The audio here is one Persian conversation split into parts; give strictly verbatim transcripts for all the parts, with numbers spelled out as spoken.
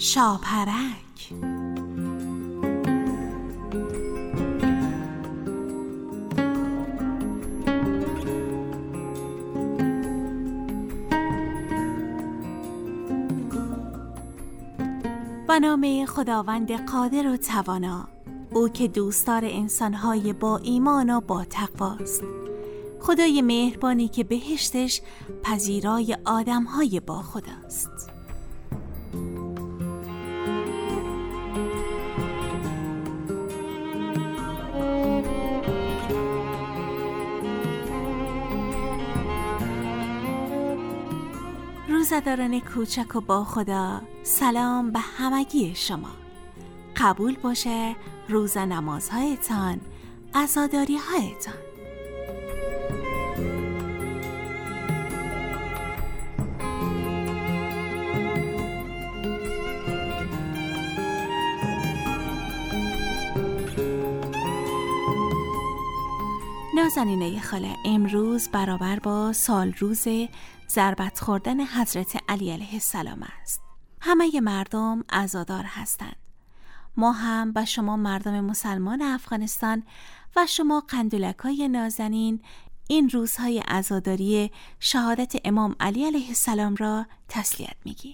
شاپرک. به نام خداوند قادر و توانا، او که دوستدار انسان‌های با ایمان و با تقواست، خدای مهربانی که بهشتش پذیرای آدم‌های با خداست. روزداران کوچک و با خدا، سلام به همگی شما. قبول باشه روز نمازهایتان، عزاداری هایتان. نازنینه خاله، امروز برابر با سال روز ضربت خوردن حضرت علی علیه السلام است. همه مردم عزادار هستند. ما هم به شما مردم مسلمان افغانستان و شما قندولکای نازنین این روزهای عزاداری شهادت امام علی علیه السلام را تسلیت میگیم.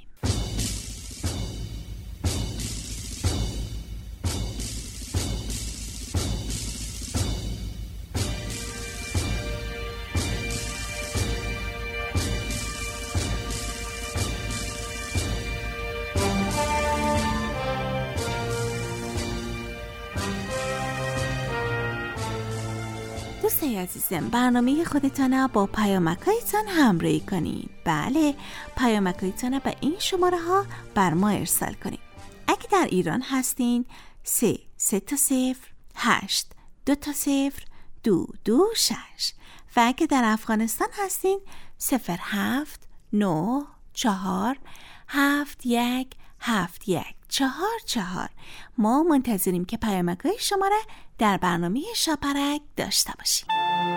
دوستای عزیزم، برنامه خودتان با پیامک‌هایتان همراهی کنید. بله، پیامک‌هایتان به این شماره ها بر ما ارسال کنید. اگه در ایران هستین، سه سه تا صفر هشت دو تا صفر دو دو شش و اگه در افغانستان هستین، صفر هفت نه چهار هفت یک هفت یک چهار چهار. ما منتظریم که پیامک‌های شما را در برنامه شاپرک داشته باشیم.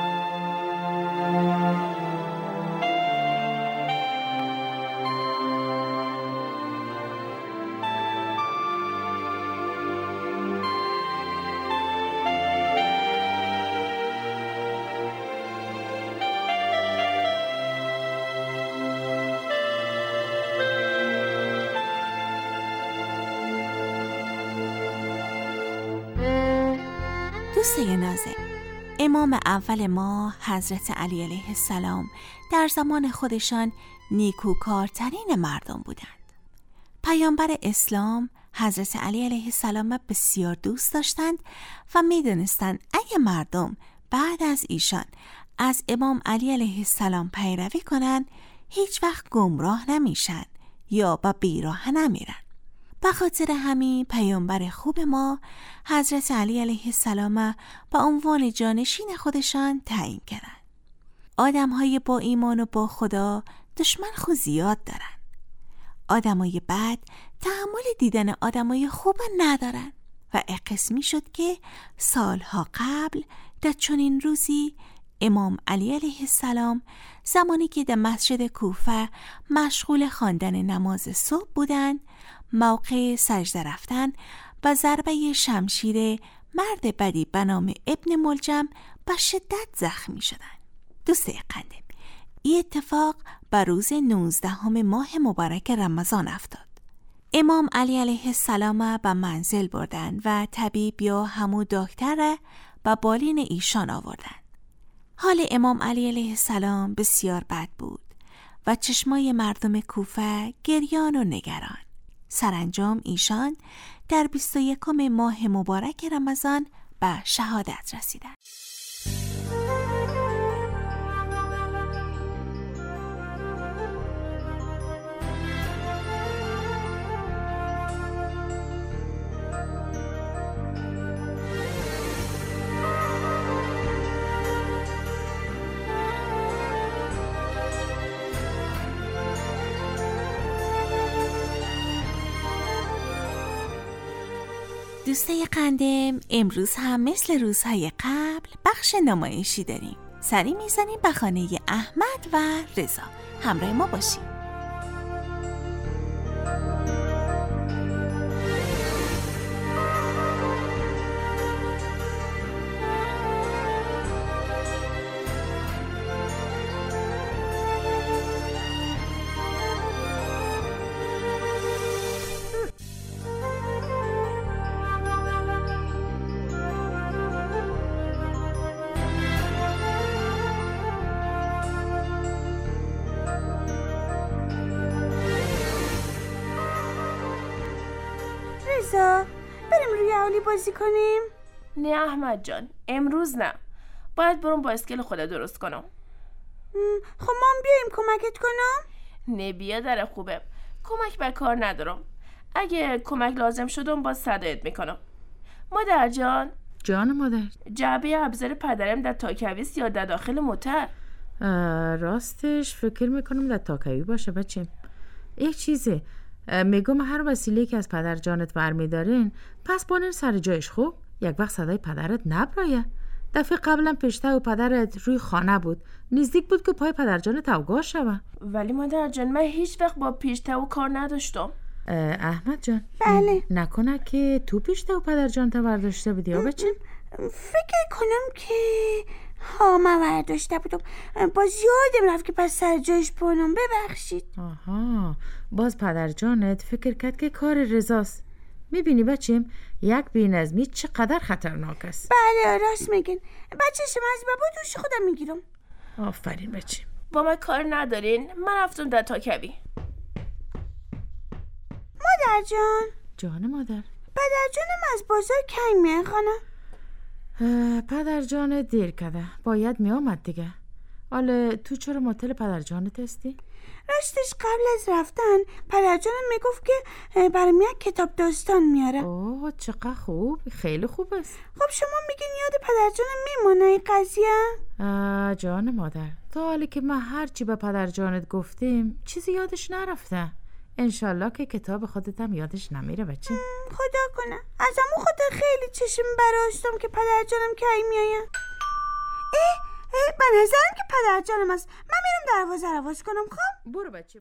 دوستای نازم، امام اول ما حضرت علی علیه السلام در زمان خودشان نیکوکارترین مردم بودند. پیامبر اسلام حضرت علی علیه السلام بسیار دوست داشتند و می دانستند اگه مردم بعد از ایشان از امام علی علیه السلام پیروی کنند، هیچ وقت گمراه نمیشن یا به بیراه نمیرن. به خاطر همین پیامبر خوب ما حضرت علی علیه السلام به عنوان جانشین خودشان تعیین کردند. آدم‌های با ایمان و با خدا دشمن خو زیاد دارن. آدمای بد تحمل دیدن آدمای خوب ندارن و قسمی شد که سالها قبل در چنین روزی امام علی علیه السلام زمانی که در مسجد کوفه مشغول خواندن نماز صبح بودند، موقع سجده رفتن با ضربه شمشیر مرد بدی به نام ابن ملجم به شدت زخمی شدند. دوستای قندم، این اتفاق بر روز نوزدهم ماه مبارک رمضان افتاد. امام علی علیه السلام به منزل بردند و طبیب یا همو دکتر را به بالین ایشان آوردند. حال امام علی علیه السلام بسیار بد بود و چشمای مردم کوفه گریان و نگران. سرانجام ایشان در بیست و یکم ماه مبارک رمضان به شهادت رسیدند. دوستای قندم، امروز هم مثل روزهای قبل بخش نمایشی داریم. سری میزنیم به خانه احمد و رضا. همراه ما باشیم. تعالی بازی کنیم؟ نه احمد جان، امروز نه. باید برم با اسکل خودت درست کنم. خب ما بیایم کمکت کنم؟ نه بیادر خوبه، کمک به کار ندارم. اگه کمک لازم شدم باز صدایت میکنم. مادر جان. جان مادر. جعبه ابزار پدرم در تاکویست یا در داخل موتر؟ راستش فکر میکنم در تاکوی باشه بچه. یک چیزه، میگم هر وسیله که از پدر جانت برمیدارین پس بانین سر جایش. خوب یک وقت صدای پدرت نبرایه. دفعه قبلا پشته و پدرت روی خانه بود، نزدیک بود که پای پدر جانت اوگاه شوه. ولی مادر جان من هیچ وقت با پیشته و کار نداشتم. احمد جان. بله. نکنه که تو پیشته و پدر جانت برداشته بودی یا بچه؟ فکر کنم که ها من برداشته بودم، باز یادم رفت که پس سر جایش بانم، ببخشید. آها، باز پدر جانت فکر کرد که کار رضاست. میبینی بچیم یک بی‌نظمی چقدر خطرناک است. بله راست میگین بچه، شما از بابا دوش خودم میگیرم. آفرین بچیم. با من کار ندارین، من رفتم در تاکوی. مادر جان. جان مادر. پدر جانم از بازار کنگ میان خانه. پدر جان دیر کده، باید می آمد دیگه. حالا تو چرا مطل پدر جانت هستی؟ راستش قبل از رفتن پدر جانم میگفت که برای من کتاب داستان میاره. اوه چقدر خوب، خیلی خوب است. خب شما میگین یاد پدر جانم میمونه این قضیه؟ جان مادر، تا حالی که ما هرچی به پدر جانت گفتیم چیزی یادش نرفته. انشالله که کتاب خودت هم یادش نمیره بچه. خدا کنه از امو خدا خیلی چشم براستم که پدر جانم کی میایم. اه اه به نظرم که پدر جانم است. من میرم دروازه رو باز کنم. خب برو بچه.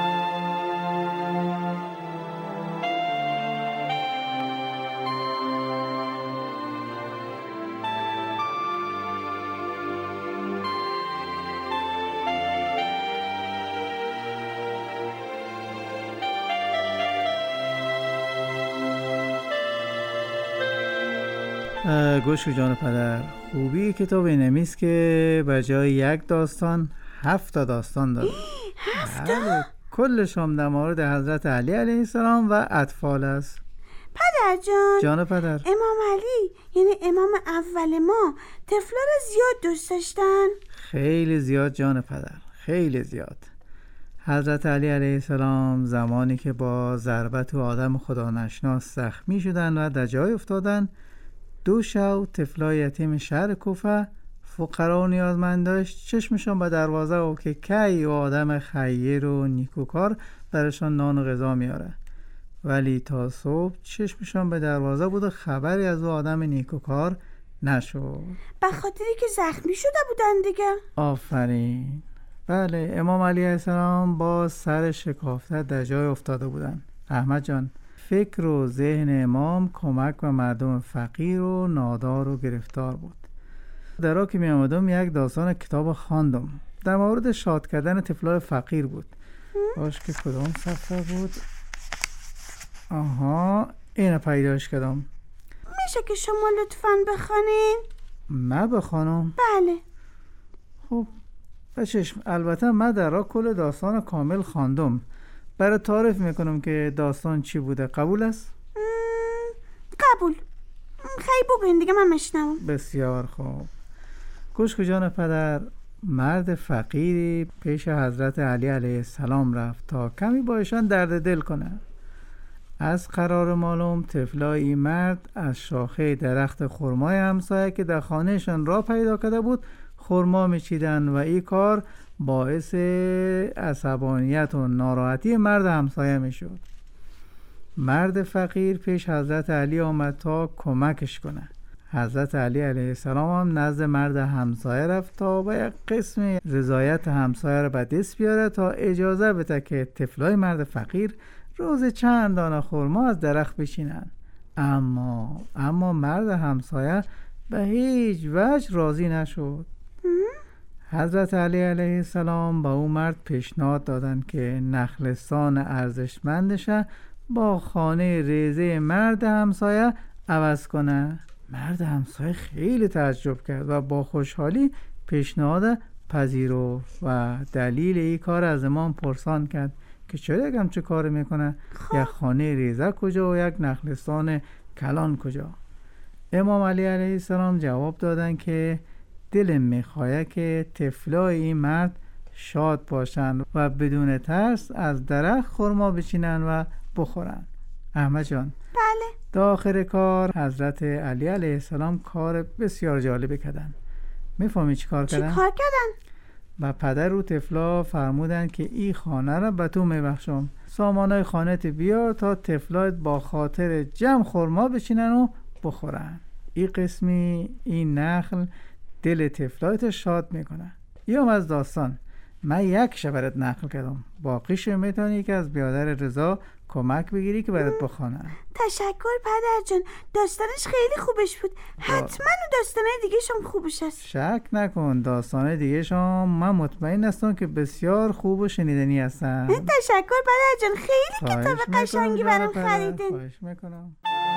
گوش جان پدر، خوبی کتاب اینمیست که به جای یک داستان هفت تا داستان داره. هفت تا؟ کلش هم در مورد حضرت علی علیه السلام و اطفال است. پدر جان. جان پدر. امام علی یعنی امام اول ما طفلا رو زیاد دوست داشتن؟ خیلی زیاد جان پدر، خیلی زیاد. حضرت علی علیه السلام زمانی که با ضربت و آدم خدا نشناس زخمی شدن و در جای افتادن، دو شو طفلای یتیم شهر کوفه فقرا و نیازمند داشت چشمشان به دروازه و که کی و آدم خیر و نیکوکار برشان نان و غذا میاره، ولی تا صبح چشمشان به دروازه بود و خبری از او آدم نیکوکار نشد. به خاطری که زخمی شده بودن دیگه. آفرین. بله، امام علی علیه السلام با سر شکافته در جای افتاده بودن. احمد جان، فکر و ذهن امام کمک و مردم فقیر و نادار و گرفتار بود. در راه که می آمدم یک داستان کتاب خواندم در مورد شاد کردن طفلای فقیر بود. باش که کدام صفحه بود؟ آها اینو پیداش کردم. میشه که شما لطفاً بخونین؟ من بخونم؟ بله. خب بچشم، البته من در راه کل داستان کامل خواندم. برای تعریف میکنم که داستان چی بوده. قبول است؟ قبول. خیلی بگوین دیگه من مشنوم. بسیار خوب. گوش جان پدر، مرد فقیری پیش حضرت علی علیه السلام رفت تا کمی با ایشان درد دل کنه. از قرار معلوم طفلای این مرد از شاخه درخت خرمای همسایه که در خانهشان را پیدا کرده بود خرما میچیدن و این کار باعث عصبانیت و ناراحتی مرد همسایه میشد. مرد فقیر پیش حضرت علی آمد تا کمکش کنه. حضرت علی علیه السلام هم نزد مرد همسایه رفت تا با یک قسم رضایت همسایه را به دست بیاره تا اجازه بده که طفلای مرد فقیر روز چند دانه خرما از درخت بچینن. اما اما مرد همسایه به هیچ وجه راضی نشد. حضرت علی علیه السلام با اون مرد پیشنهاد دادن که نخلستان ارزشمندش با خانه ریزه مرد همسایه عوض کنه. مرد همسایه خیلی تعجب کرد و با خوشحالی پیشنهاد پذیرفت و دلیل این کار از امام پرسان کرد که چرا یکم چه کار میکنه؟ یک خانه ریزه کجا و یک نخلستان کلان کجا؟ امام علی علیه السلام جواب دادن که دل میخواه که طفلای این مرد شاد باشن و بدون ترس از درخت خرما بچینن و بخورن. احمد جان، بله. تا آخر کار حضرت علی علیه السلام کار بسیار جالبی کردن. میفهمی چی کار کردن؟ چی کار کردن؟ و پدر و طفلا فرمودن که این خانه را به تو میبخشم، سامانای خانت بیار تا طفلات با خاطر جمع خرما بچینن و بخورن. این قسمی این نخل دل طفلات شاد میکنه. یام از داستان من یک شبرت نقل کردم، باقیشو میتونی که از بیادر رضا کمک بگیری که برات بخونه. تشکر پدر جان، داستانش خیلی خوبش بود. حتما اون داستانه دیگه شم خوبش هست. شک نکن، داستانه دیگه شم من مطمئن هستم که بسیار خوب و شنیدنی هستن. تشکر پدر جان، خیلی کتاب قشنگی برام خریدین. خواهش میکنم.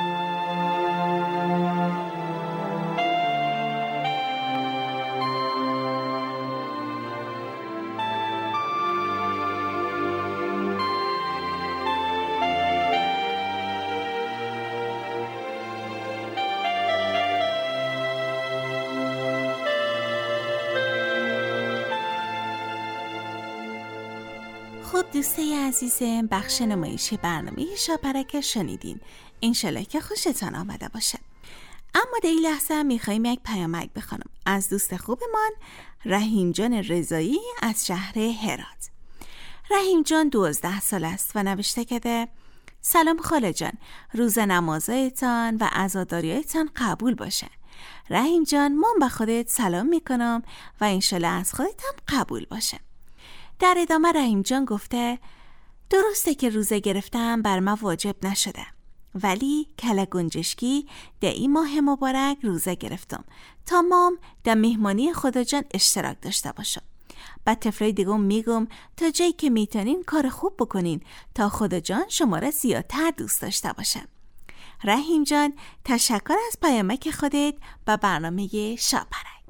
خب دوسته عزیزم، بخش نمایشی برنامه شاپرک شنیدین. انشالله که خوشتان آمده باشه. اما در این لحظه میخواییم یک پیامک بخونم از دوست خوبمان رحیم جان رضایی از شهر هرات. رحیم جان دوازده سال است و نوشته کرده: سلام خاله جان، روز نمازایتان و عزاداریایتان قبول باشه. رحیم جان، من به خودت سلام میکنم و انشالله از خودت هم قبول باشه. در ادامه رحیم جان گفته: درسته که روزه گرفتم بر ما واجب نشده، ولی کله گنجشکی در این ماه مبارک روزه گرفتم تا مام در مهمانی خدا جان اشتراک داشته باشم. بعد طفلای دیگه میگم تا جایی که میتونین کار خوب بکنین تا خدا جان شما را زیادتر دوست داشته باشه. رحیم جان، تشکر از پیامک خودت به برنامه شاپرک.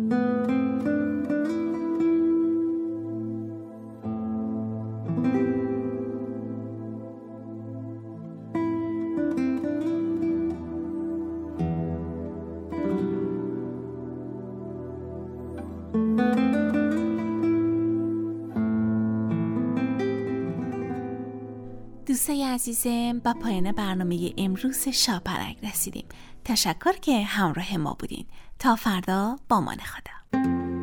دوستای عزیزم، با پایان برنامه امروز شاپرک رسیدیم. تشکر که همراه ما بودین. تا فردا با امان خدا.